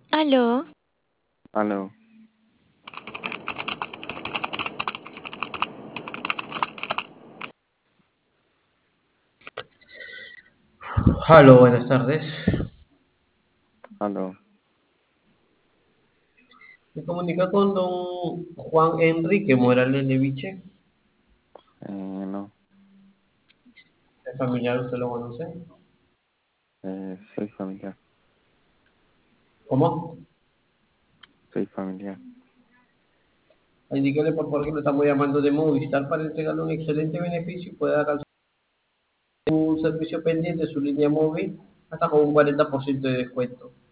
Aló, Aló, Aló, buenas tardes. aló. Me comunica con don Juan Enrique Morales Leviche. No, ¿Es familiar? ¿Usted lo conoce? soy familiar, ¿Cómo? soy familiar. Indíquele por favor que lo estamos llamando de Movistar para entregarle un excelente beneficio y pueda alcanzar un servicio pendiente de su línea móvil hasta con un 40% de descuento.